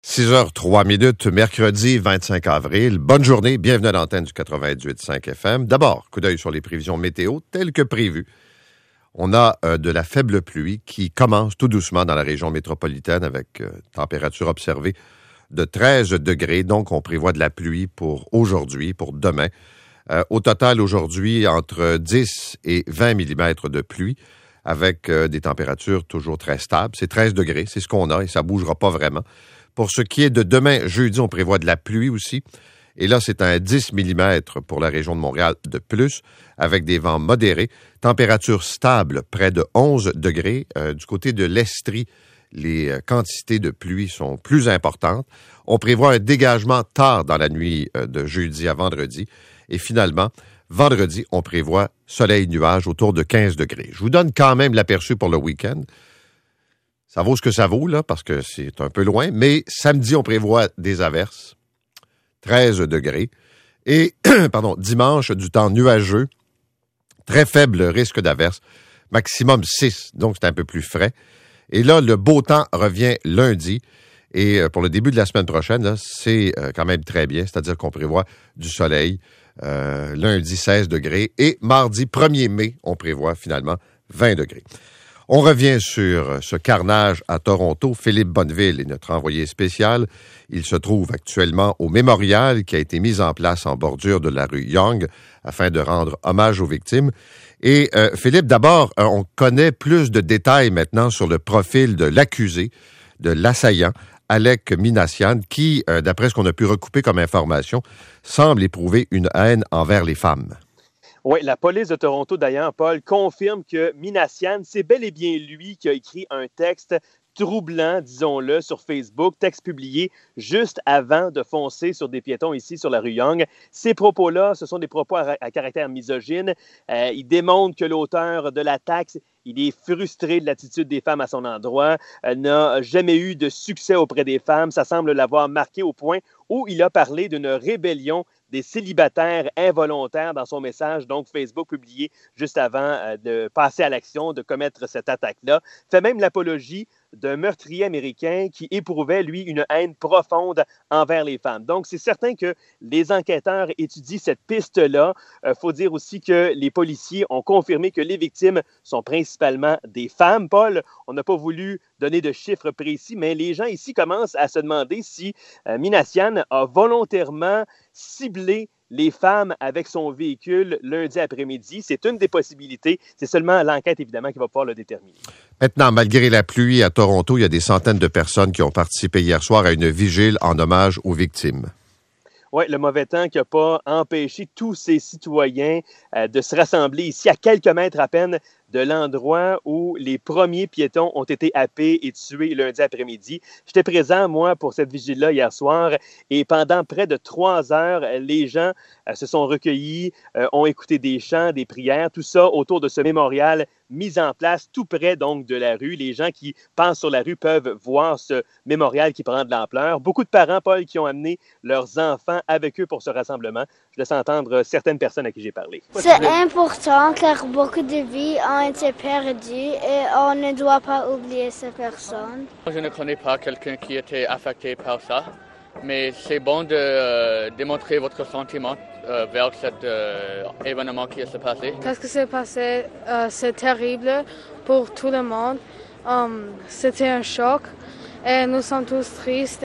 6h03, mercredi 25 avril. Bonne journée, bienvenue à l'antenne du 98.5 FM. D'abord, coup d'œil sur les prévisions météo telles que prévues. On a de la faible pluie qui commence tout doucement dans la région métropolitaine avec température observée de 13 degrés. Donc, on prévoit de la pluie pour aujourd'hui, pour demain. Au total, aujourd'hui, entre 10 et 20 mm de pluie avec des températures toujours très stables. C'est 13 degrés, c'est ce qu'on a et ça ne bougera pas vraiment. Pour ce qui est de demain, jeudi, on prévoit de la pluie aussi. Et là, c'est un 10 mm pour la région de Montréal de plus, avec des vents modérés. Température stable, près de 11 degrés. Du côté de l'Estrie, les quantités de pluie sont plus importantes. On prévoit un dégagement tard dans la nuit de jeudi à vendredi. Et finalement, vendredi, on prévoit soleil-nuage autour de 15 degrés. Je vous donne quand même l'aperçu pour le week-end. Ça vaut ce que ça vaut, là, parce que c'est un peu loin. Mais samedi, on prévoit des averses, 13 degrés. Et, dimanche, du temps nuageux, très faible risque d'averse, maximum 6, donc c'est un peu plus frais. Et là, le beau temps revient lundi. Et pour le début de la semaine prochaine, là, c'est quand même très bien, c'est-à-dire qu'on prévoit du soleil, lundi 16 degrés. Et mardi 1er mai, on prévoit finalement 20 degrés. On revient sur ce carnage à Toronto. Philippe Bonneville est notre envoyé spécial. Il se trouve actuellement au mémorial qui a été mis en place en bordure de la rue Yonge afin de rendre hommage aux victimes. Et Philippe, d'abord, on connaît plus de détails maintenant sur le profil de l'accusé, de l'assaillant, Alec Minassian, qui, d'après ce qu'on a pu recouper comme information, semble éprouver une haine envers les femmes. Oui, la police de Toronto, d'ailleurs, Paul, confirme que Minassian, c'est bel et bien lui qui a écrit un texte troublant, disons-le, sur Facebook, texte publié juste avant de foncer sur des piétons ici sur la rue Yonge. Ces propos-là, ce sont des propos à caractère misogyne. Il démontre que l'auteur de l'attaque, il est frustré de l'attitude des femmes à son endroit, n'a jamais eu de succès auprès des femmes. Ça semble l'avoir marqué au point où il a parlé d'une rébellion des célibataires involontaires dans son message, donc Facebook publié juste avant de passer à l'action, de commettre cette attaque-là. Fait même l'apologie d'un meurtrier américain qui éprouvait, lui, une haine profonde envers les femmes. Donc, c'est certain que les enquêteurs étudient cette piste-là. Faut dire aussi que les policiers ont confirmé que les victimes sont principalement des femmes. Paul, on n'a pas voulu donner de chiffres précis, mais les gens ici commencent à se demander si Minassian a volontairement ciblé les femmes avec son véhicule lundi après-midi. C'est une des possibilités. C'est seulement l'enquête, évidemment, qui va pouvoir le déterminer. Maintenant, malgré la pluie à Toronto, il y a des centaines de personnes qui ont participé hier soir à une vigile en hommage aux victimes. Oui, le mauvais temps qui n'a pas empêché tous ces citoyens de se rassembler ici à quelques mètres à peine de l'endroit où les premiers piétons ont été happés et tués lundi après-midi. J'étais présent, moi, pour cette vigile-là hier soir et pendant près de 3 heures, les gens se sont recueillis, ont écouté des chants, des prières, tout ça autour de ce mémorial mis en place tout près donc de la rue. Les gens qui passent sur la rue peuvent voir ce mémorial qui prend de l'ampleur. Beaucoup de parents, Paul, qui ont amené leurs enfants avec eux pour ce rassemblement. Je laisse entendre certaines personnes à qui j'ai parlé. C'est important car beaucoup de vies ont été perdues et on ne doit pas oublier ces personnes. Je ne connais pas quelqu'un qui était affecté par ça, mais c'est bon de démontrer votre sentiment vers cet événement qui s'est passé. Qu'est-ce qui s'est passé? C'est terrible pour tout le monde. C'était un choc et nous sommes tous tristes.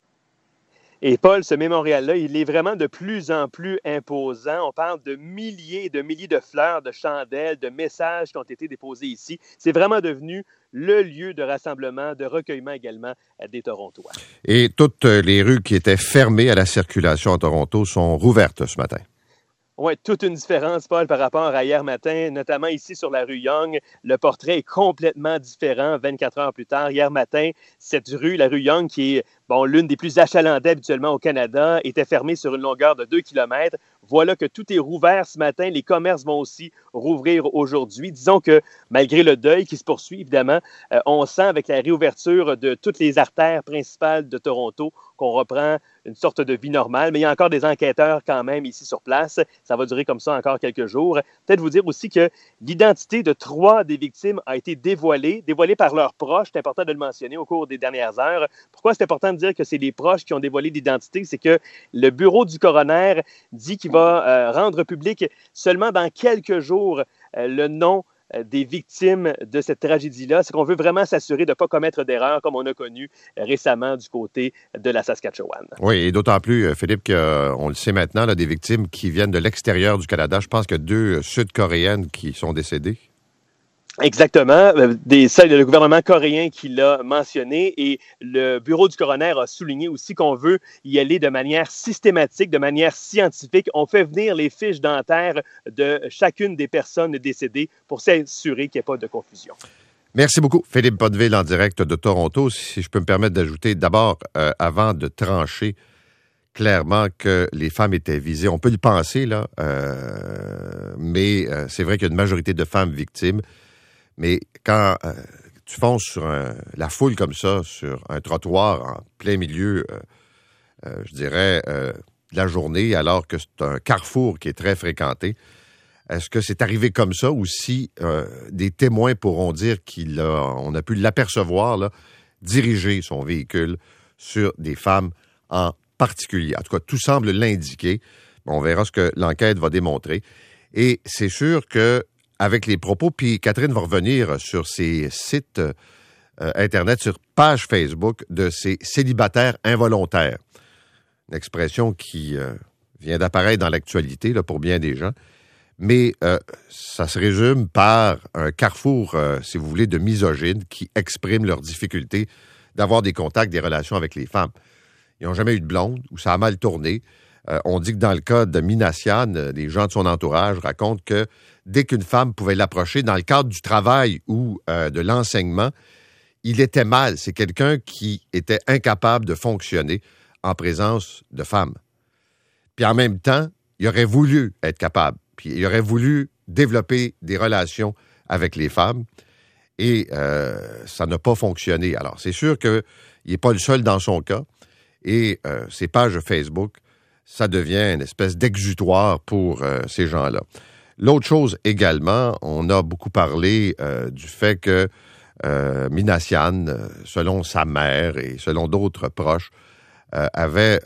Et Paul, ce mémorial-là, il est vraiment de plus en plus imposant. On parle de milliers de fleurs, de chandelles, de messages qui ont été déposés ici. C'est vraiment devenu le lieu de rassemblement, de recueillement également des Torontois. Et toutes les rues qui étaient fermées à la circulation à Toronto sont rouvertes ce matin. Oui, toute une différence, Paul, par rapport à hier matin, notamment ici sur la rue Yonge. Le portrait est complètement différent 24 heures plus tard. Hier matin, cette rue, la rue Yonge, qui est l'une des plus achalandées habituellement au Canada, était fermée sur une longueur de 2 km. voilà que tout est rouvert ce matin. Les commerces vont aussi rouvrir aujourd'hui. Disons que malgré le deuil qui se poursuit, évidemment, on sent avec la réouverture de toutes les artères principales de Toronto qu'on reprend une sorte de vie normale, mais il y a encore des enquêteurs quand même ici sur place. Ça va durer comme ça encore quelques jours. Peut-être vous dire aussi que l'identité de 3 des victimes a été dévoilée par leurs proches. C'est important de le mentionner au cours des dernières heures. Pourquoi c'est important de dire que c'est les proches qui ont dévoilé l'identité? C'est que le bureau du coroner dit qu'il va rendre public seulement dans quelques jours le nom des victimes de cette tragédie-là. C'est qu'on veut vraiment s'assurer de ne pas commettre d'erreurs comme on a connu récemment du côté de la Saskatchewan. Oui, et d'autant plus, Philippe, qu'on le sait maintenant, là, des victimes qui viennent de l'extérieur du Canada. Je pense qu'il y a 2 Sud-Coréennes qui sont décédées. Exactement. C'est le gouvernement coréen qui l'a mentionné et le bureau du coroner a souligné aussi qu'on veut y aller de manière systématique, de manière scientifique. On fait venir les fiches dentaires de chacune des personnes décédées pour s'assurer qu'il n'y ait pas de confusion. Merci beaucoup, Philippe Potteville, en direct de Toronto. Si je peux me permettre d'ajouter, d'abord, avant de trancher clairement que les femmes étaient visées, on peut le penser, là, mais c'est vrai qu'il y a une majorité de femmes victimes. Mais quand tu fonces sur la foule comme ça, sur un trottoir en plein milieu, je dirais, de la journée, alors que c'est un carrefour qui est très fréquenté, est-ce que c'est arrivé comme ça ou si des témoins pourront dire qu'on a pu l'apercevoir là, diriger son véhicule sur des femmes en particulier? En tout cas, tout semble l'indiquer. On verra ce que l'enquête va démontrer. Et c'est sûr que avec les propos, puis Catherine va revenir sur ses sites Internet, sur page Facebook de ces célibataires involontaires. Une expression qui vient d'apparaître dans l'actualité là, pour bien des gens. Mais ça se résume par un carrefour, si vous voulez, de misogynes qui expriment leur difficulté d'avoir des contacts, des relations avec les femmes. Ils n'ont jamais eu de blonde ou ça a mal tourné. On dit que dans le cas de Minassian, les gens de son entourage racontent que dès qu'une femme pouvait l'approcher dans le cadre du travail ou de l'enseignement, il était mal. C'est quelqu'un qui était incapable de fonctionner en présence de femmes. Puis en même temps, il aurait voulu être capable. Puis il aurait voulu développer des relations avec les femmes et ça n'a pas fonctionné. Alors, c'est sûr qu'il n'est pas le seul dans son cas et ses pages Facebook, ça devient une espèce d'exutoire pour ces gens-là. L'autre chose également, on a beaucoup parlé du fait que Minassian, selon sa mère et selon d'autres proches, avait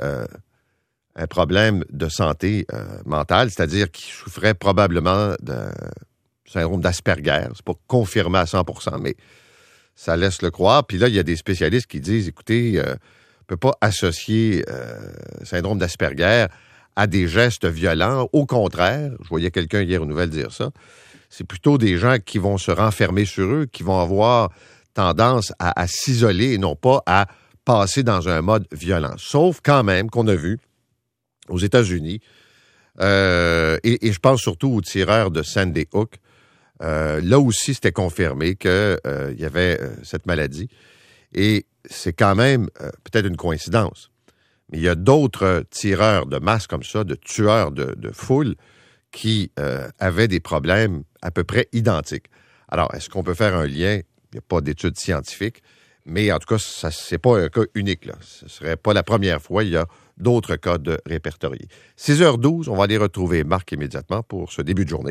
un problème de santé mentale, c'est-à-dire qu'il souffrait probablement d'un syndrome d'Asperger. C'est pas confirmé à 100%, mais ça laisse le croire. Puis là, il y a des spécialistes qui disent, écoutez, on ne peut pas associer syndrome d'Asperger à des gestes violents. Au contraire, je voyais quelqu'un hier aux nouvelles dire ça, c'est plutôt des gens qui vont se renfermer sur eux, qui vont avoir tendance à s'isoler et non pas à passer dans un mode violent. Sauf quand même qu'on a vu aux États-Unis, et je pense surtout aux tireurs de Sandy Hook, là aussi c'était confirmé qu'il y avait cette maladie. Et c'est quand même peut-être une coïncidence. Mais il y a d'autres tireurs de masse comme ça, de tueurs de foule, qui avaient des problèmes à peu près identiques. Alors, est-ce qu'on peut faire un lien? Il n'y a pas d'études scientifiques, mais en tout cas, ce n'est pas un cas unique, là. Ce ne serait pas la première fois. Il y a d'autres cas de répertoriés. 6h12, on va aller retrouver Marc immédiatement pour ce début de journée.